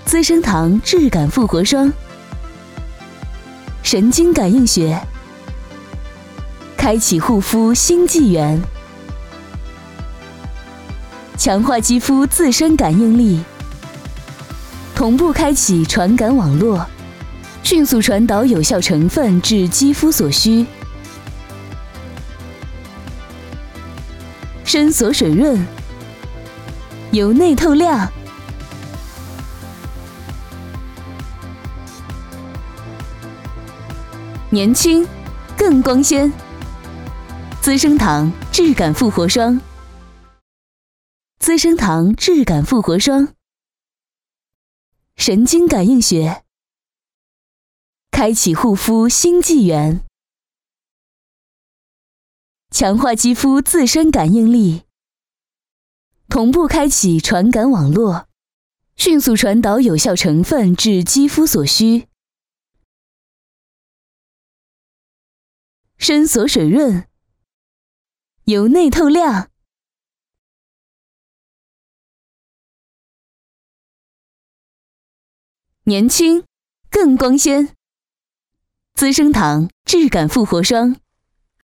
资生堂质感复活霜，神经感应学，开启护肤新纪元，强化肌肤自身感应力，同步开启传感网络，迅速传导有效成分至肌肤所需，深锁水润，由内透亮，年轻更光鲜。资生堂质感复活霜，资生堂质感复活霜，神经感应学，开启护肤新纪元，强化肌肤自身感应力，同步开启传感网络，迅速传导有效成分至肌肤所需，深锁水润，由内透亮，年轻更光鲜。资生堂质感复活霜。